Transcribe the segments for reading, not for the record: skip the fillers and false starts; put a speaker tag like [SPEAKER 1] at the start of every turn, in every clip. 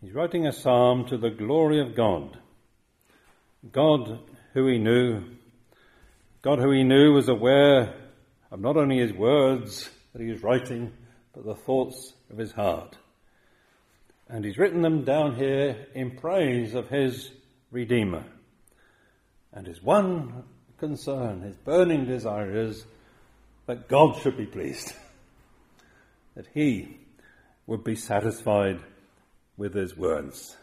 [SPEAKER 1] He's writing a psalm to the glory of God. God who he knew was aware of not only his words that he was writing, but the thoughts of his heart. And he's written them down here in praise of his Redeemer. And his one concern, his burning desire is that God should be pleased, that he would be satisfied with his words.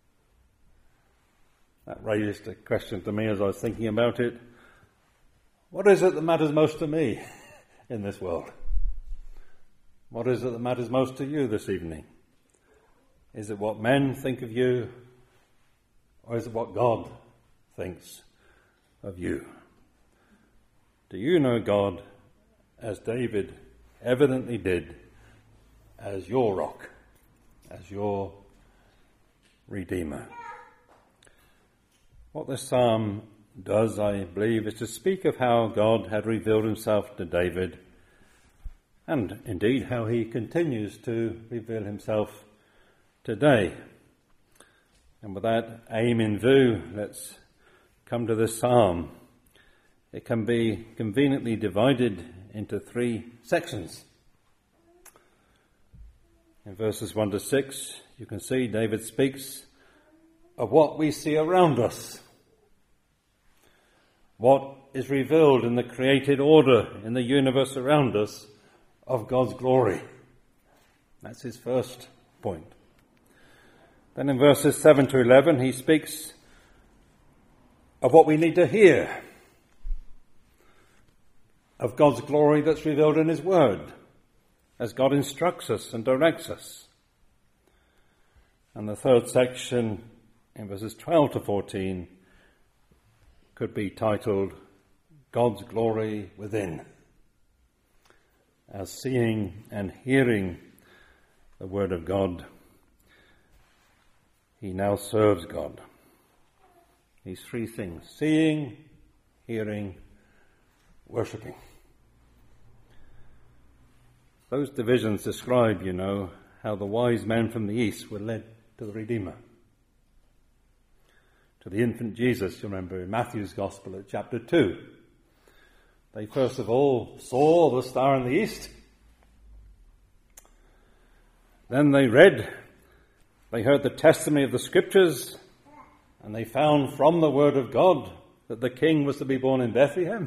[SPEAKER 1] That raised a question to me as I was thinking about it. What is it that matters most to me in this world? What is it that matters most to you this evening? Is it what men think of you, or is it what God thinks of you? Do you know God, as David evidently did, as your rock, as your Redeemer? What this psalm does, I believe, is to speak of how God had revealed himself to David, and indeed how he continues to reveal himself today. And with that aim in view, let's come to this psalm. It can be conveniently divided into 3 sections. In verses 1 to 6, you can see David speaks of what we see around us, what is revealed in the created order in the universe around us of God's glory. That's his first point. Then in verses 7 to 11, he speaks of what we need to hear, of God's glory that's revealed in his word, as God instructs us and directs us. And the third section, in verses 12 to 14, could be titled, God's Glory Within. As seeing and hearing the word of God, he now serves God. These 3 things: seeing, hearing, worshipping. Those divisions describe, how the wise men from the east were led to the Redeemer. To the infant Jesus, you remember in Matthew's Gospel at chapter 2. They first of all saw the star in the east. Then they heard the testimony of the Scriptures, and they found from the Word of God that the King was to be born in Bethlehem.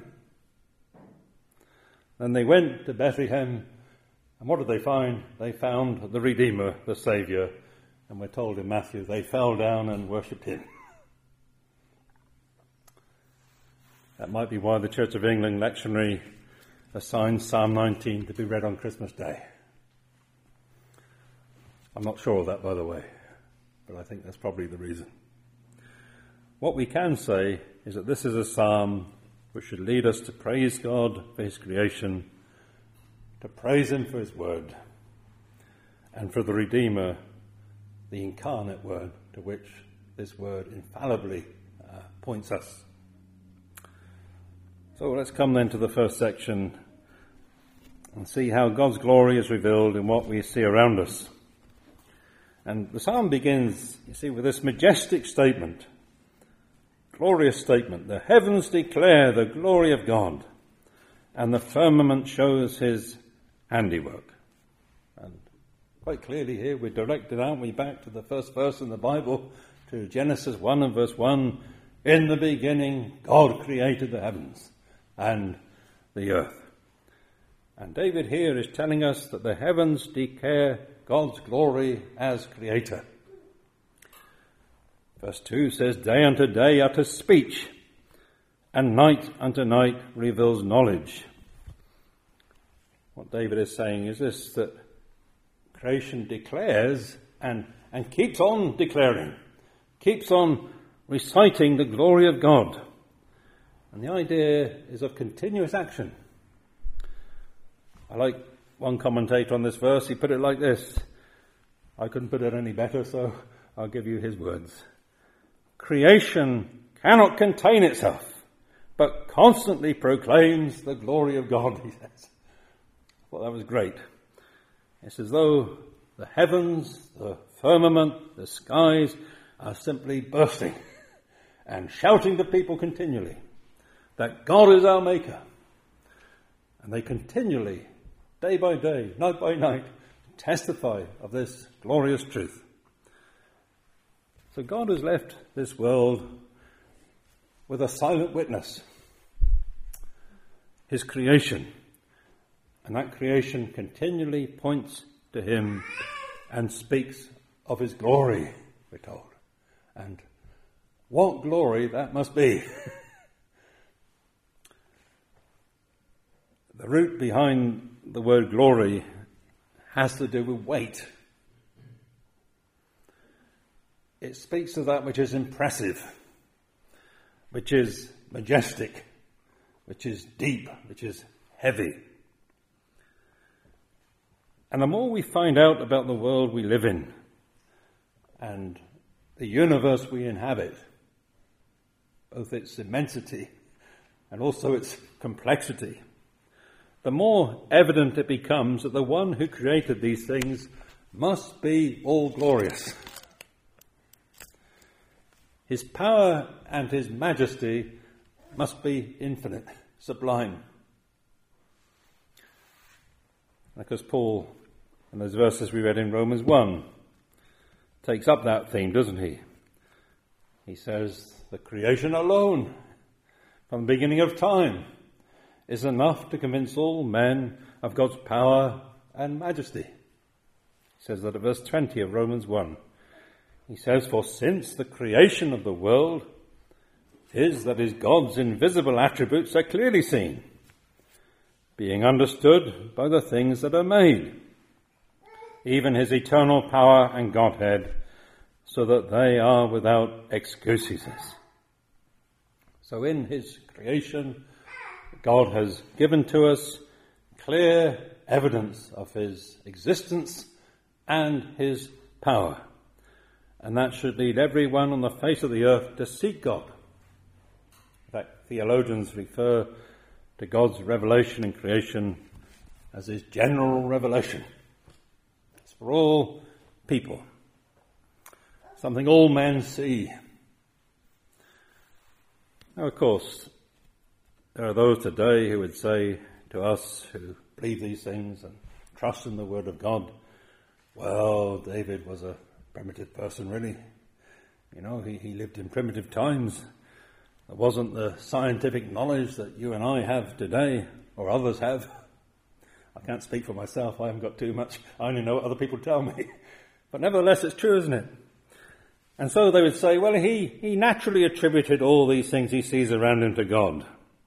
[SPEAKER 1] Then they went to Bethlehem, and what did they find? They found the Redeemer, the Saviour, and we're told in Matthew they fell down and worshipped him. That might be why the Church of England lectionary assigns Psalm 19 to be read on Christmas Day. I'm not sure of that, by the way, but I think that's probably the reason. What we can say is that this is a psalm which should lead us to praise God for his creation, to praise him for his word, and for the Redeemer, the incarnate word to which this word infallibly points us. So let's come then to the first section and see how God's glory is revealed in what we see around us. And the psalm begins, with this majestic statement, glorious statement. The heavens declare the glory of God, and the firmament shows his handiwork. And quite clearly here we're directed, aren't we, back to the first verse in the Bible, to Genesis 1 and verse 1. In the beginning, God created the heavens and the earth. And David here is telling us that the heavens declare God's glory as creator. Verse 2 says, Day unto day utters speech, and night unto night reveals knowledge. What David is saying is this, that creation declares and keeps on declaring, keeps on reciting the glory of God. And the idea is of continuous action. I like one commentator on this verse, he put it like this. I couldn't put it any better, so I'll give you his words. Creation cannot contain itself, but constantly proclaims the glory of God, he says. Well, that was great. It's as though the heavens, the firmament, the skies are simply bursting and shouting to people continually that God is our maker. And they continually, day by day, night by night, testify of this glorious truth. So God has left this world with a silent witness, his creation. And that creation continually points to him and speaks of his glory, we're told. And what glory that must be. The root behind the word glory has to do with weight. It speaks of that which is impressive, which is majestic, which is deep, which is heavy. And the more we find out about the world we live in and the universe we inhabit, both its immensity and also its complexity, the more evident it becomes that the one who created these things must be all glorious. His power and his majesty must be infinite, sublime. Because Paul, in those verses we read in Romans 1, takes up that theme, doesn't he? He says, the creation alone, from the beginning of time, is enough to convince all men of God's power and majesty. He says that at verse 20 of Romans 1. He says, for since the creation of the world, that is God's invisible attributes are clearly seen, being understood by the things that are made, even his eternal power and Godhead, so that they are without excuses. So in his creation, God has given to us clear evidence of his existence and his power. And that should lead everyone on the face of the earth to seek God. In fact, theologians refer to God's revelation in creation as his general revelation. It's for all people. Something all men see. Now, of course, there are those today who would say to us who believe these things and trust in the Word of God, well, David was a primitive person, really. You know, he lived in primitive times. There wasn't the scientific knowledge that you and I have today, or others have. I can't speak for myself. I haven't got too much. I only know what other people tell me. But nevertheless, it's true, isn't it? And so they would say, well, he naturally attributed all these things he sees around him to God.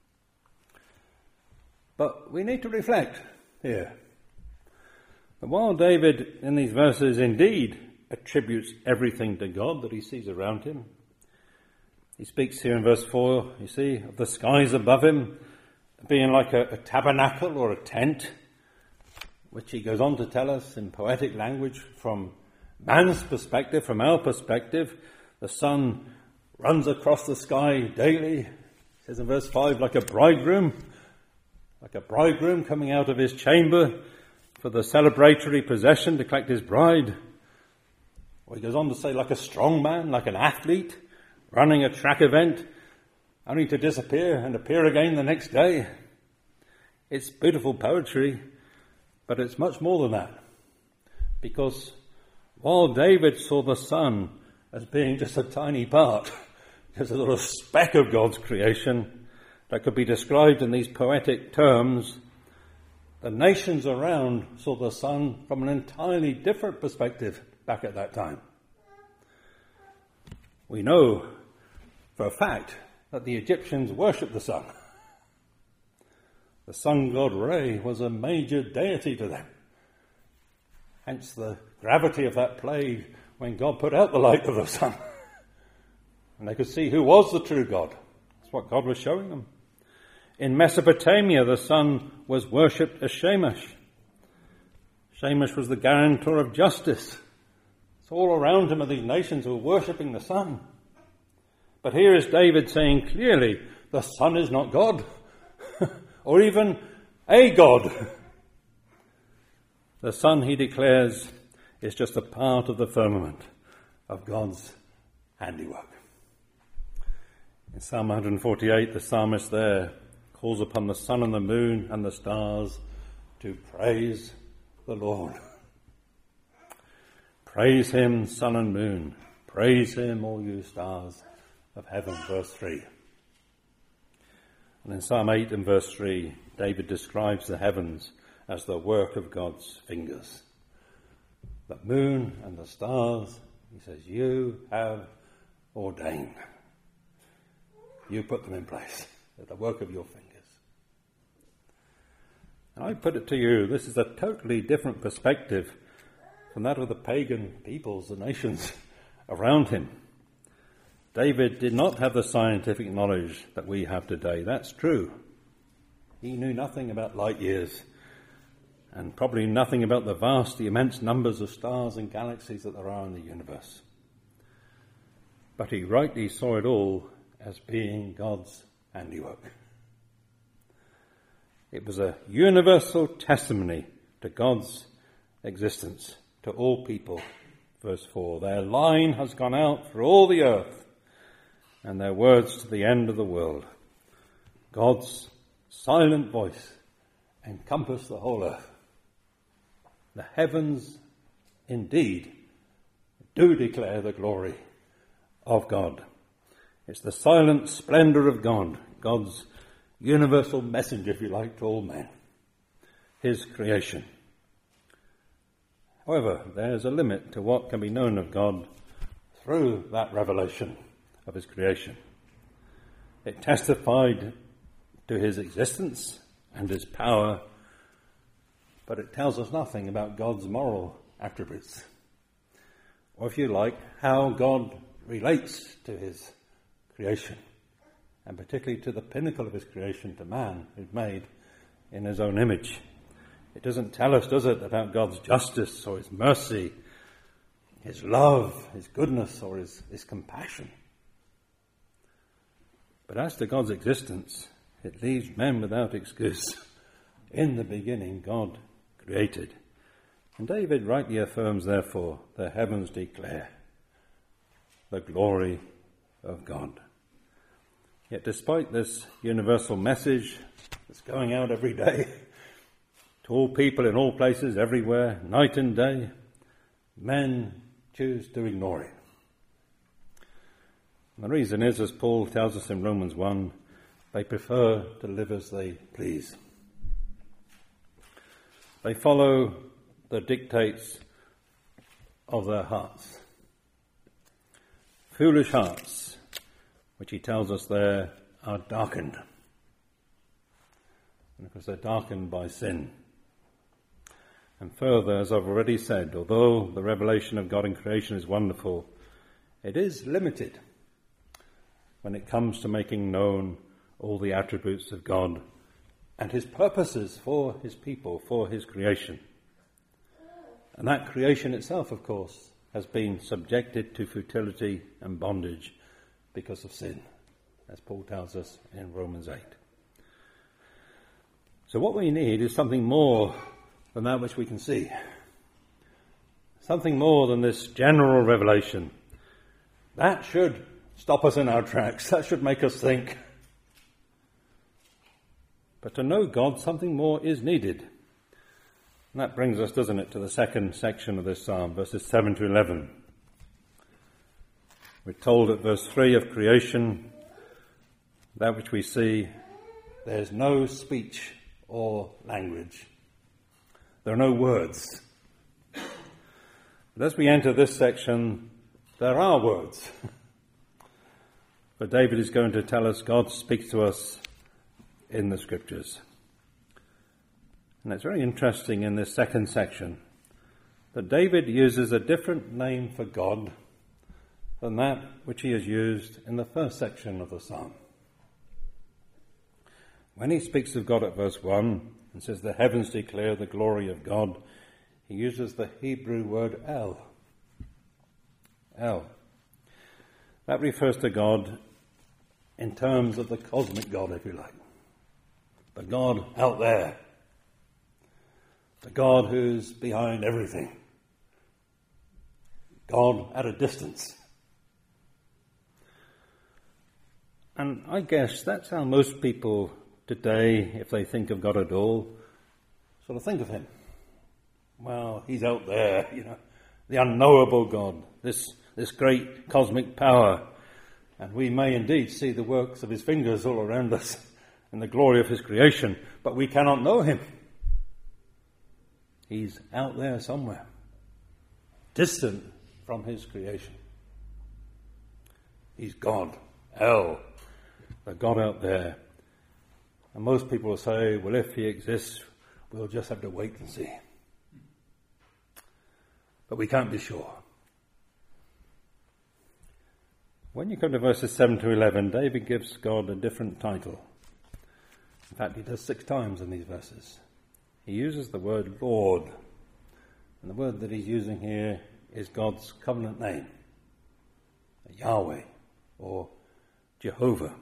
[SPEAKER 1] But we need to reflect here that while David in these verses indeed attributes everything to God that he sees around him, he speaks here in verse 4, you see, of the skies above him being like a tabernacle or a tent, which he goes on to tell us in poetic language from man's perspective, from our perspective. The sun runs across the sky daily, it says in verse 5, like a bridegroom coming out of his chamber for the celebratory procession to collect his bride. Or he goes on to say, like a strong man, like an athlete, running a track event, only to disappear and appear again the next day. It's beautiful poetry, but it's much more than that. Because while David saw the sun as being just a tiny part, just a little speck of God's creation that could be described in these poetic terms, the nations around saw the sun from an entirely different perspective back at that time. We know for a fact that the Egyptians worshipped the sun. The sun god Re was a major deity to them. Hence the gravity of that plague when God put out the light of the sun. And they could see who was the true God. That's what God was showing them. In Mesopotamia, the sun was worshipped as Shamash. Shamash was the guarantor of justice. So all around him are these nations who were worshipping the sun. But here is David saying clearly, the sun is not God, or even a God. The sun, he declares, is just a part of the firmament of God's handiwork. In Psalm 148, the psalmist there calls upon the sun and the moon and the stars to praise the Lord. Praise him, sun and moon. Praise him, all you stars of heaven, verse 3. And in Psalm 8 and verse 3, David describes the heavens as the work of God's fingers. The moon and the stars, he says, you have ordained. You put them in place. They're the work of your fingers. And I put it to you, this is a totally different perspective from that of the pagan peoples, the nations around him. David did not have the scientific knowledge that we have today. That's true. He knew nothing about light years and probably nothing about the immense numbers of stars and galaxies that there are in the universe. But he rightly saw it all as being God's handiwork. It was a universal testimony to God's existence to all people. Verse 4, their line has gone out through all the earth, and their words to the end of the world. God's silent voice encompassed the whole earth. The heavens indeed do declare the glory of God. It's the silent splendor of God, God's universal message, if you like, to all men, his creation. However, there's a limit to what can be known of God through that revelation of his creation. It testified to his existence and his power, but it tells us nothing about God's moral attributes, or if you like, how God relates to his creation, and particularly to the pinnacle of his creation, to man, who's made in his own image. It doesn't tell us, does it, about God's justice or his mercy, his love, his goodness, or his compassion. But as to God's existence, it leaves men without excuse. In the beginning, God created. And David rightly affirms, therefore, the heavens declare the glory of God. Yet despite this universal message that's going out every day to all people in all places, everywhere, night and day, men choose to ignore it. And the reason is, as Paul tells us in Romans 1, they prefer to live as they please. They follow the dictates of their hearts. Foolish hearts, which he tells us there, are darkened. And of course they're darkened by sin. And further, as I've already said, although the revelation of God in creation is wonderful, it is limited when it comes to making known all the attributes of God and his purposes for his people, for his creation. And that creation itself, of course, has been subjected to futility and bondage because of sin, as Paul tells us in Romans 8. So what we need is something more than that which we can see. Something more than this general revelation. That should stop us in our tracks. That should make us think. But to know God, something more is needed. And that brings us, doesn't it, to the second section of this psalm, verses 7 to 11. We're told at verse 3 of creation, that which we see, there's no speech or language. There are no words. But as we enter this section, there are words. But David is going to tell us God speaks to us in the scriptures. And it's very interesting in this second section that David uses a different name for God than that which he has used in the first section of the psalm. When he speaks of God at verse 1 and says the heavens declare the glory of God, he uses the Hebrew word El. El. That refers to God in terms of the cosmic God, if you like. The God out there. The God who's behind everything. God at a distance. And I guess that's how most people today, if they think of God at all, sort of think of him. Well, he's out there, the unknowable God, this great cosmic power. And we may indeed see the works of his fingers all around us and the glory of his creation, but we cannot know him. He's out there somewhere, distant from his creation. He's God, El, the God out there. And most people will say, well, if he exists, we'll just have to wait and see. But we can't be sure. When you come to verses 7 to 11, David gives God a different title. In fact, he does 6 times in these verses. He uses the word Lord. And the word that he's using here is God's covenant name, Yahweh or Jehovah.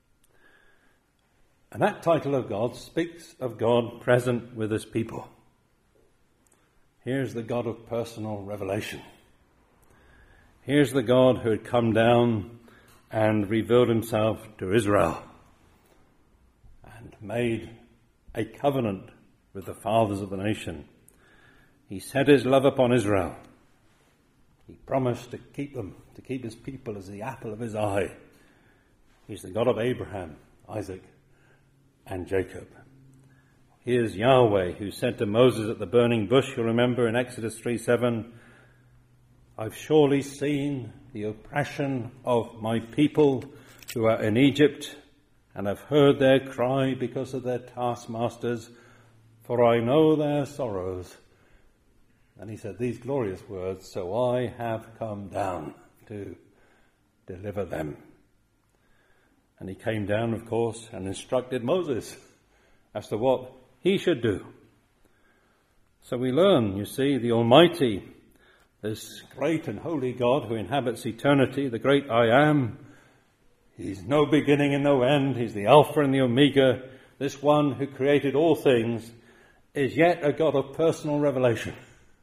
[SPEAKER 1] And that title of God speaks of God present with his people. Here's the God of personal revelation. Here's the God who had come down and revealed himself to Israel and made a covenant with the fathers of the nation. He set his love upon Israel. He promised to keep them, to keep his people as the apple of his eye. He's the God of Abraham, Isaac, and Jacob. Here's Yahweh, who said to Moses at the burning bush, you'll remember in Exodus 3:7, I've surely seen the oppression of my people who are in Egypt, and I've heard their cry because of their taskmasters, for I know their sorrows. And he said these glorious words, so I have come down to deliver them. And he came down, of course, and instructed Moses as to what he should do. So we learn, you see, the Almighty, this great and holy God who inhabits eternity, the great I Am. He's no beginning and no end. He's the Alpha and the Omega. This one who created all things is yet a God of personal revelation.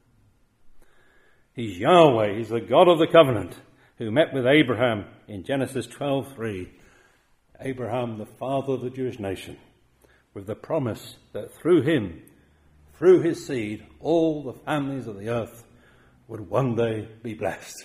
[SPEAKER 1] He's Yahweh. He's the God of the covenant who met with Abraham in Genesis 12:3. Abraham, the father of the Jewish nation, with the promise that through him, through his seed, all the families of the earth would one day be blessed.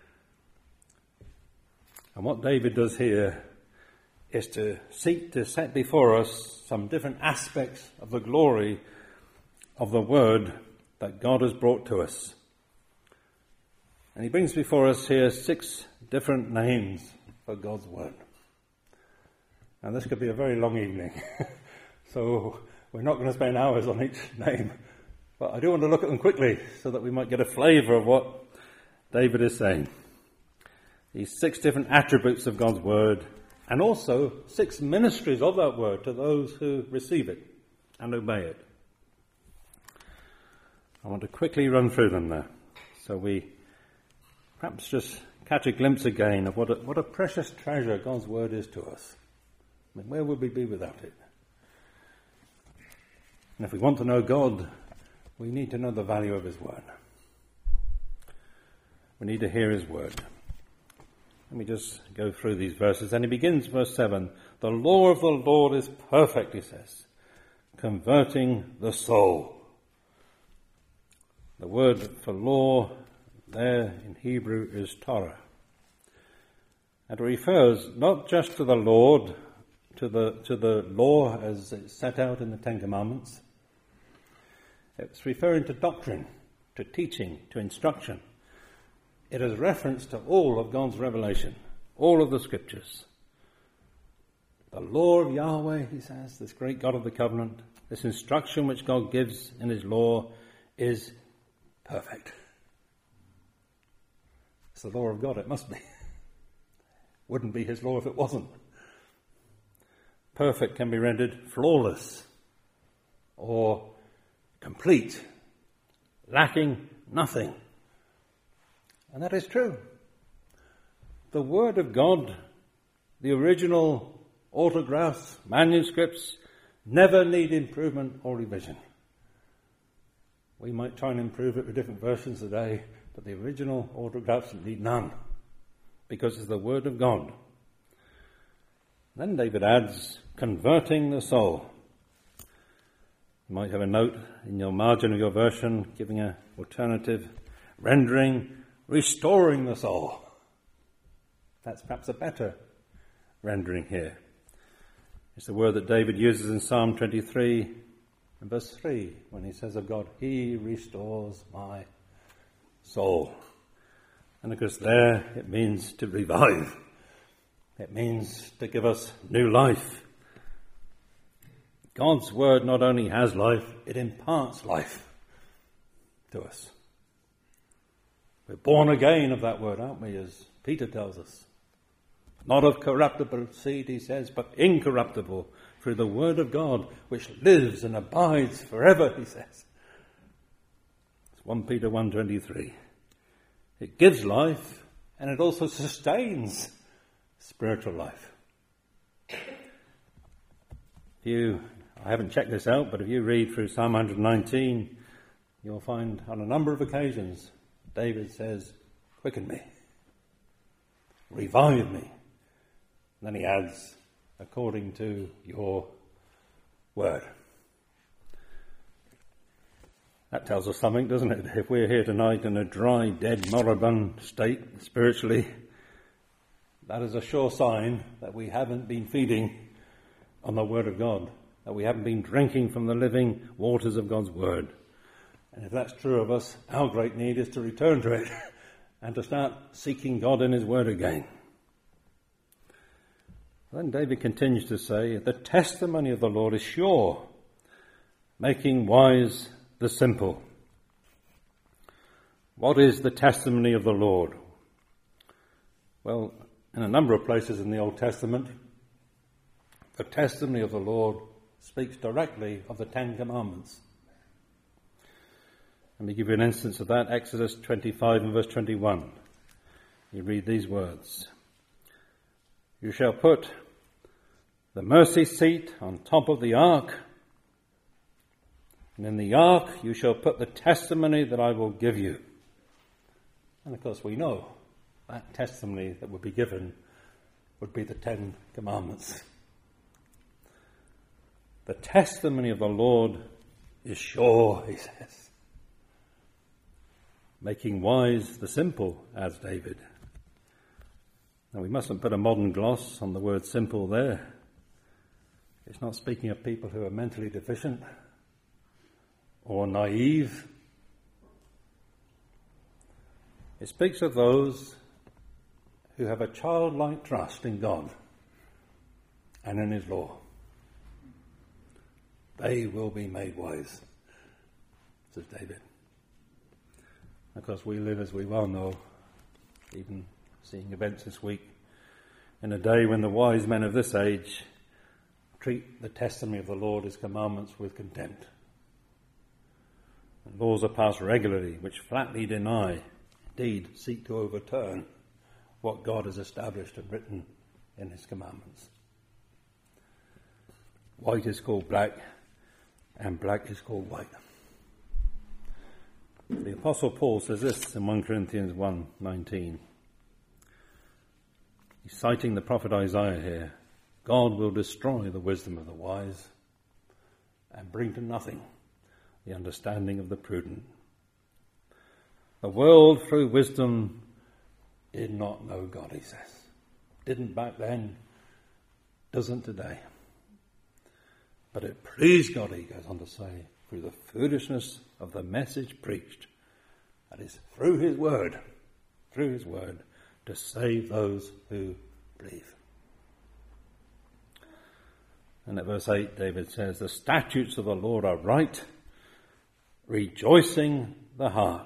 [SPEAKER 1] And what David does here is to seek to set before us some different aspects of the glory of the word that God has brought to us. And he brings before us here 6 different names for God's word. And this could be a very long evening. So we're not going to spend hours on each name. But I do want to look at them quickly so that we might get a flavour of what David is saying. These 6 different attributes of God's word, and also 6 ministries of that word to those who receive it and obey it. I want to quickly run through them there, so we perhaps just catch a glimpse again of what a precious treasure God's word is to us. I mean, where would we be without it? And if we want to know God, we need to know the value of his word. We need to hear his word. Let me just go through these verses. And he begins, verse 7. The law of the Lord is perfect, he says, converting the soul. The word for law there in Hebrew is Torah. And it refers not just to the Lord, to the law as it's set out in the Ten Commandments. It's referring to doctrine, to teaching, to instruction. It has reference to all of God's revelation, all of the scriptures. The law of Yahweh, he says, this great God of the covenant, this instruction which God gives in his law is perfect. It's the law of God, it must be. Wouldn't be his law if it wasn't. Perfect can be rendered flawless or complete, lacking nothing. And that is true. The Word of God, the original autographs, manuscripts, never need improvement or revision. We might try and improve it with different versions today, but the original order of absolutely none, because it's the word of God. Then David adds, converting the soul. You might have a note in your margin of your version giving an alternative rendering, restoring the soul. That's perhaps a better rendering here. It's the word that David uses in Psalm 23 and verse 3 when he says of God, He restores my soul. And of course there it means to revive. It means to give us new life. God's word not only has life, it imparts life to us. We're born again of that word, aren't we, as Peter tells us. Not of corruptible seed, he says, but incorruptible through the word of God, which lives and abides forever, he says. It's 1 Peter 1:23. It gives life, and it also sustains spiritual life. I haven't checked this out, but if you read through Psalm 119, you'll find on a number of occasions David says, quicken me, revive me. And then he adds, according to your word. That tells us something, doesn't it? If we're here tonight in a dry, dead, moribund state spiritually, that is a sure sign that we haven't been feeding on the word of God, that we haven't been drinking from the living waters of God's word. And if that's true of us, our great need is to return to it and to start seeking God in his word again. Then David continues to say, the testimony of the Lord is sure, making wise the simple. What is the testimony of the Lord? Well, in a number of places in the Old Testament, the testimony of the Lord speaks directly of the Ten Commandments. Let me give you an instance of that. Exodus 25 and verse 21. You read these words. You shall put the mercy seat on top of the ark, and in the ark you shall put the testimony that I will give you. And of course we know that testimony that would be given would be the Ten Commandments. The testimony of the Lord is sure, he says. Making wise the simple, adds David. Now we mustn't put a modern gloss on the word simple there. It's not speaking of people who are mentally deficient or naive. It speaks of those who have a childlike trust in God and in his law. They will be made wise, says David. Of course, we live, as we well know, even seeing events this week, in a day when the wise men of this age treat the testimony of the Lord, his commandments, with contempt. And laws are passed regularly which flatly deny, indeed seek to overturn, what God has established and written in his commandments. White is called black, and black is called white. The Apostle Paul says this in 1 Corinthians 1:19. He's citing the prophet Isaiah here. God will destroy the wisdom of the wise and bring to nothing the understanding of the prudent. The world through wisdom did not know God, he says. Didn't back then, doesn't today. But it pleased God, he goes on to say, through the foolishness of the message preached, that is, through his word, to save those who believe. And at verse 8, David says, the statutes of the Lord are right, rejoicing the heart.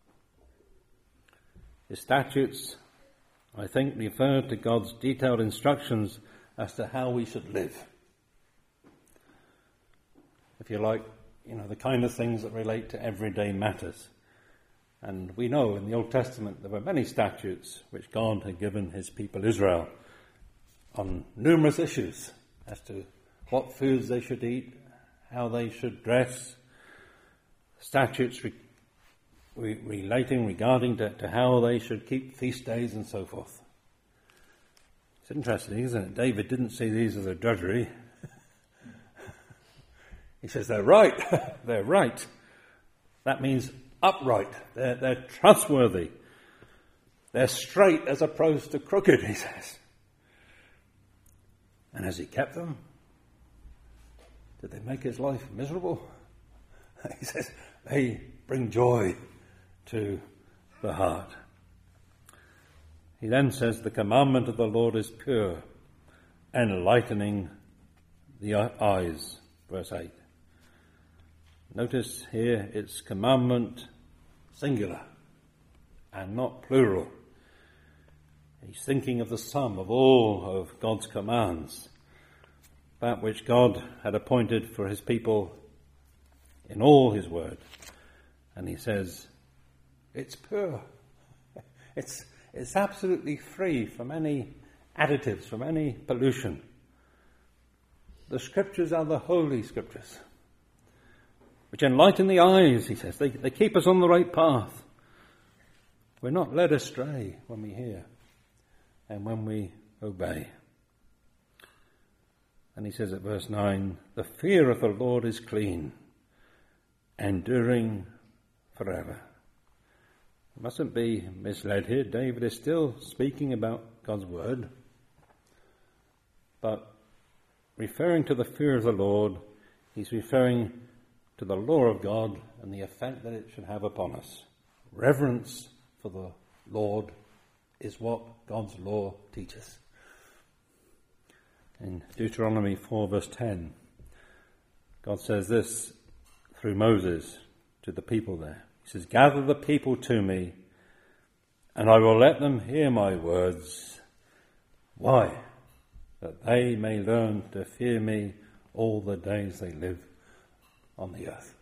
[SPEAKER 1] His statutes, I think, refer to God's detailed instructions as to how we should live. If you like, the kind of things that relate to everyday matters. And we know in the Old Testament there were many statutes which God had given his people Israel on numerous issues as to what foods they should eat, how they should dress. Statutes relating regarding to how they should keep feast days and so forth. It's interesting, isn't it? David didn't see these as a drudgery. He says they're right. They're right. That means upright. They're trustworthy. They're straight as opposed to crooked, he says. And has he kept them? Did they make his life miserable? He says they bring joy to the heart. He then says the commandment of the Lord is pure, enlightening the eyes. Verse 8. Notice here it's commandment singular and not plural. He's thinking of the sum of all of God's commands, that which God had appointed for his people in all his word. And he says, it's pure. It's absolutely free from any additives, from any pollution. The scriptures are the holy scriptures, which enlighten the eyes, he says. They keep us on the right path. We're not led astray when we hear and when we obey. And he says at verse 9, the fear of the Lord is clean, enduring forever. We mustn't be misled here. David is still speaking about God's word, but referring to the fear of the Lord, he's referring to the law of God and the effect that it should have upon us. Reverence for the Lord is what God's law teaches. In Deuteronomy 4 verse 10, God says this through Moses to the people there. He says, gather the people to me, and I will let them hear my words. Why? That they may learn to fear me all the days they live on the earth.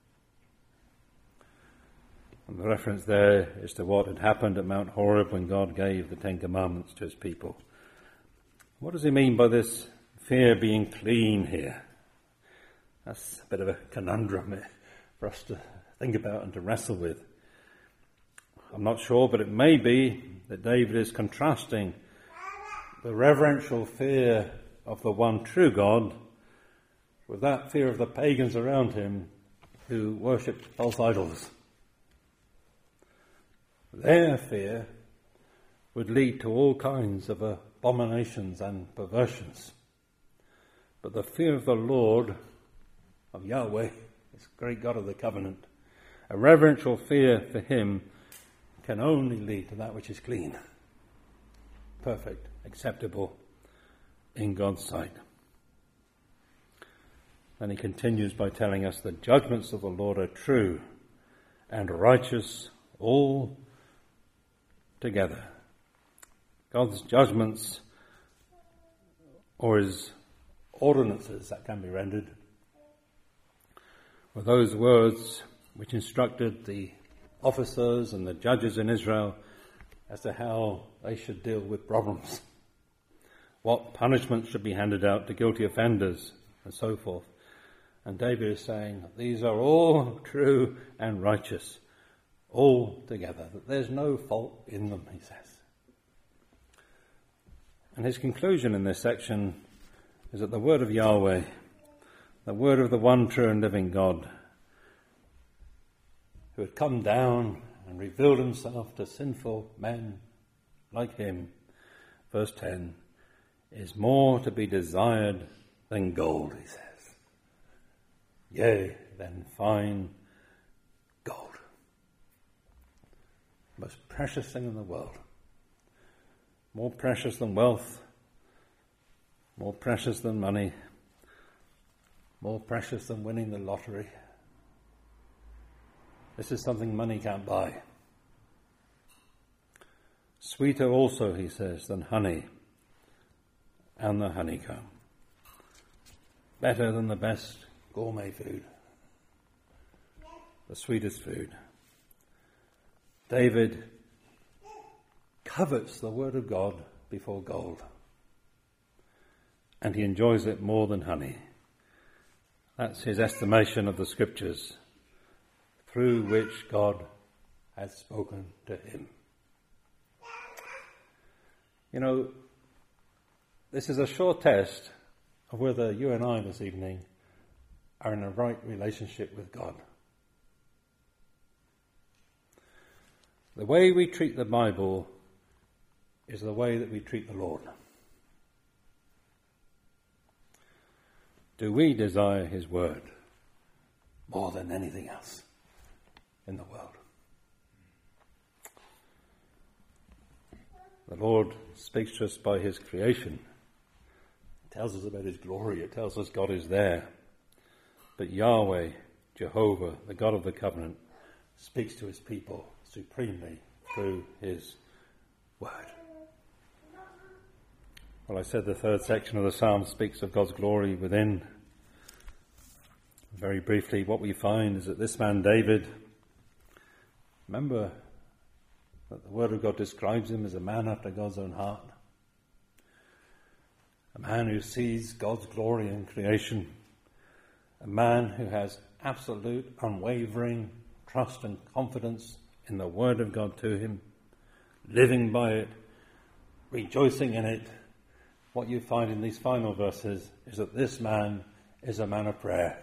[SPEAKER 1] And the reference there is to what had happened at Mount Horeb when God gave the Ten Commandments to his people. What does he mean by this fear being clean here? That's a bit of a conundrum for us to think about and to wrestle with. I'm not sure, but it may be that David is contrasting the reverential fear of the one true God with that fear of the pagans around him who worshipped false idols. Their fear would lead to all kinds of abominations and perversions. But the fear of the Lord, of Yahweh, this great God of the covenant, a reverential fear for him can only lead to that which is clean, perfect, acceptable in God's sight. And he continues by telling us the judgments of the Lord are true and righteous all together. God's judgments, or his ordinances, that can be rendered, were those words which instructed the officers and the judges in Israel as to how they should deal with problems, what punishment should be handed out to guilty offenders, and so forth. And David is saying that these are all true and righteous, all together, that there's no fault in them, he says. And his conclusion in this section is that the word of Yahweh, the word of the one true and living God, who had come down and revealed himself to sinful men like him, verse 10, is more to be desired than gold, he says. Yea, than fine gold. The most precious thing in the world. More precious than wealth, more precious than money, more precious than winning the lottery. This is something money can't buy. Sweeter also, he says, than honey and the honeycomb. Better than the best gourmet food, the sweetest food. David covets the word of God before gold, and he enjoys it more than honey. That's his estimation of the scriptures, through which God had spoken to him. You know, this is a sure test of whether you and I this evening are in a right relationship with God. The way we treat the Bible is the way that we treat the Lord. Do we desire his word more than anything else in the world? The Lord speaks to us by his creation. It tells us about his glory. It tells us God is there. But Yahweh, Jehovah, the God of the covenant, speaks to his people supremely through his word. Well, I said the third section of the psalm speaks of God's glory within. Very briefly, what we find is that this man David, remember that the word of God describes him as a man after God's own heart. A man who sees God's glory in creation. A man who has absolute, unwavering trust and confidence in the word of God to him, living by it, rejoicing in it. What you find in these final verses is that this man is a man of prayer.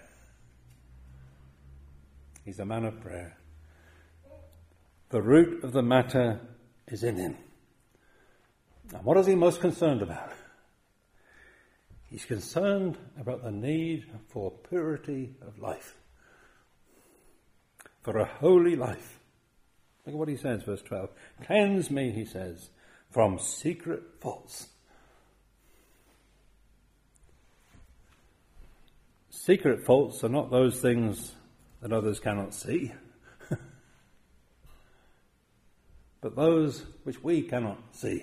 [SPEAKER 1] He's a man of prayer. The root of the matter is in him. And what is he most concerned about? He's concerned about the need for purity of life. For a holy life. Look at what he says, verse 12. Cleanse me, he says, from secret faults. Secret faults are not those things that others cannot see, but those which we cannot see.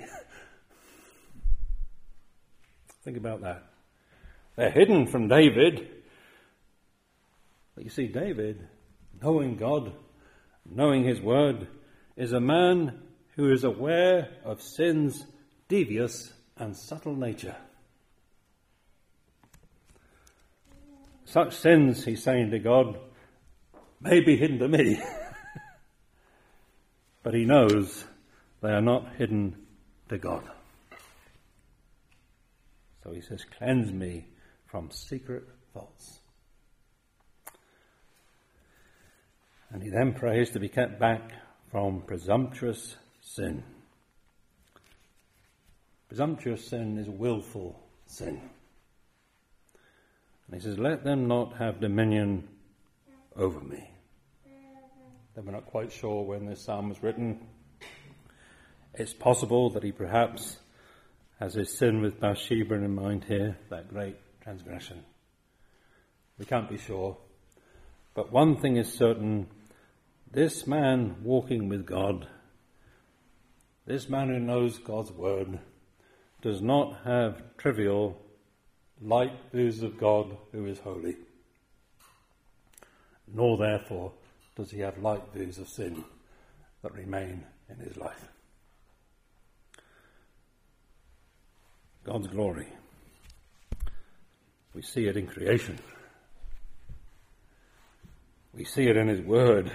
[SPEAKER 1] Think about that. They're hidden from David. But you see, David, knowing God, knowing his word, is a man who is aware of sin's devious and subtle nature. Such sins, he's saying to God, may be hidden to me. But he knows they are not hidden to God. So he says, cleanse me from secret faults. And he then prays to be kept back from presumptuous sin. Presumptuous sin is willful sin. And he says, let them not have dominion over me. Then we're not quite sure when this psalm was written. It's possible that he perhaps has his sin with Bathsheba in mind here, that great transgression. We can't be sure. But one thing is certain, this man walking with God, this man who knows God's word, does not have trivial, light views of God who is holy. Nor therefore does he have light views of sin that remain in his life. God's glory. We see it in creation. We see it in his word.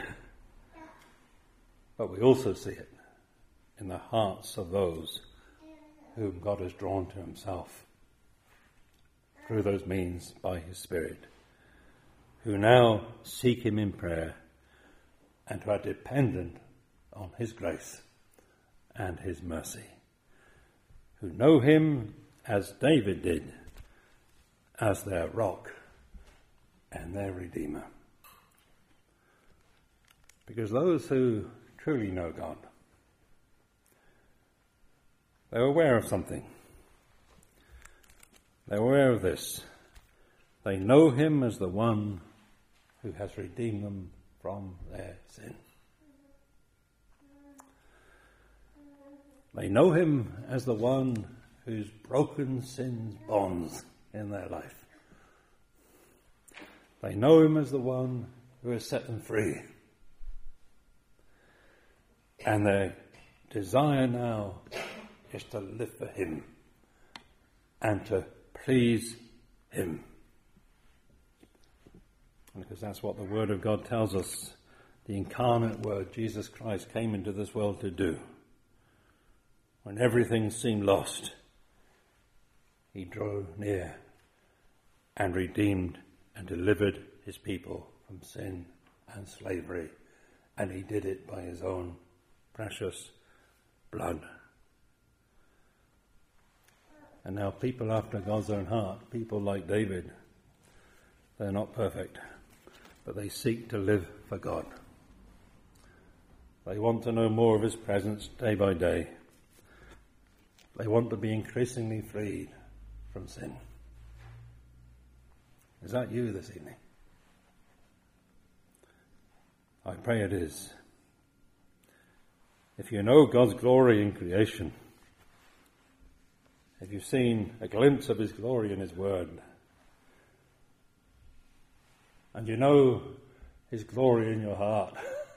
[SPEAKER 1] But we also see it in the hearts of those whom God has drawn to himself through those means by his Spirit, who now seek him in prayer and who are dependent on his grace and his mercy, who know him as David did, as their rock and their Redeemer. Because those who truly know God, they're aware of something. They're aware of this. They know him as the one who has redeemed them from their sin. They know him as the one who's broken sin's bonds in their life. They know him as the one who has set them free. And their desire now is to live for him and to please him. Because that's what the Word of God tells us. the incarnate Word, Jesus Christ, came into this world to do. When everything seemed lost, he drew near and redeemed and delivered his people from sin and slavery. And he did it by his own precious blood. And now people after God's own heart, people like David, they're not perfect, but they seek to live for God. They want to know more of his presence day by day. They want to be increasingly freed from sin. Is that you this evening? I pray it is. If you know God's glory in creation, if you've seen a glimpse of his glory in his word, and you know his glory in your heart,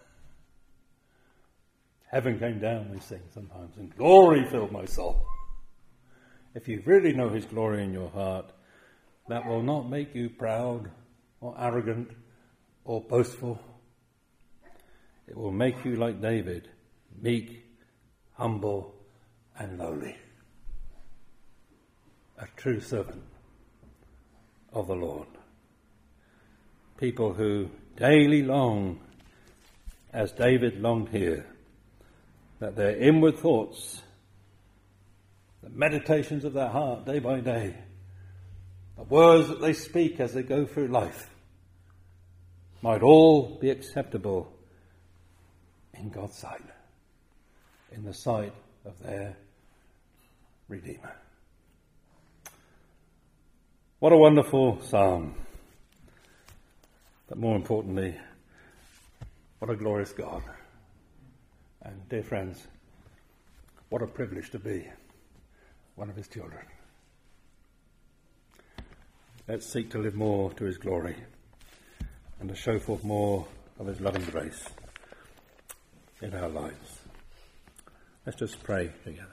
[SPEAKER 1] heaven came down, we sing sometimes, and glory filled my soul. If you really know his glory in your heart, that will not make you proud or arrogant or boastful. It will make you like David, meek, humble, and lowly. A true servant of the Lord. People who daily long, as David longed here, that their inward thoughts, the meditations of their heart day by day, the words that they speak as they go through life, might all be acceptable in God's sight, in the sight of their Redeemer. What a wonderful psalm. But more importantly, what a glorious God. And dear friends, what a privilege to be one of his children. Let's seek to live more to his glory and to show forth more of his loving grace in our lives. Let's just pray together.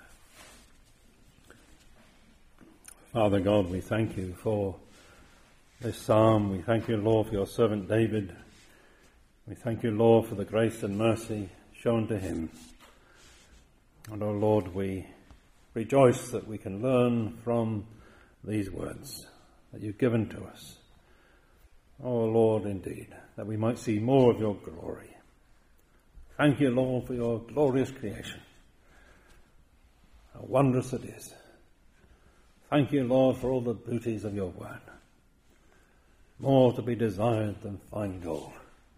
[SPEAKER 1] Father God, we thank you for this psalm. We thank you, Lord, for your servant David. We thank you, Lord, for the grace and mercy shown to him. And, oh Lord, we rejoice that we can learn from these words that you've given to us. Oh Lord, indeed, that we might see more of your glory. Thank you, Lord, for your glorious creation. How wondrous it is. Thank you, Lord, for all the beauties of your word. More to be desired than fine gold.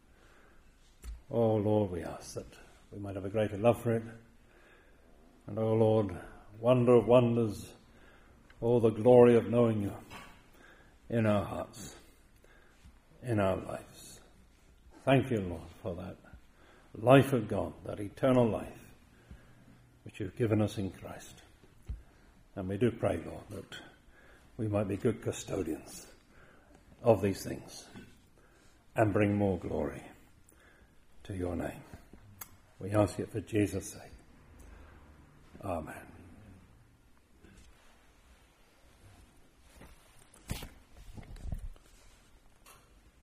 [SPEAKER 1] Oh Lord, we ask that we might have a greater love for it. And oh Lord, wonder of wonders, all the glory of knowing you in our hearts, in our lives. Thank you, Lord, for that life of God, that eternal life which you've given us in Christ. And we do pray, Lord, that we might be good custodians of these things and bring more glory to your name. We ask it for Jesus' sake. Amen.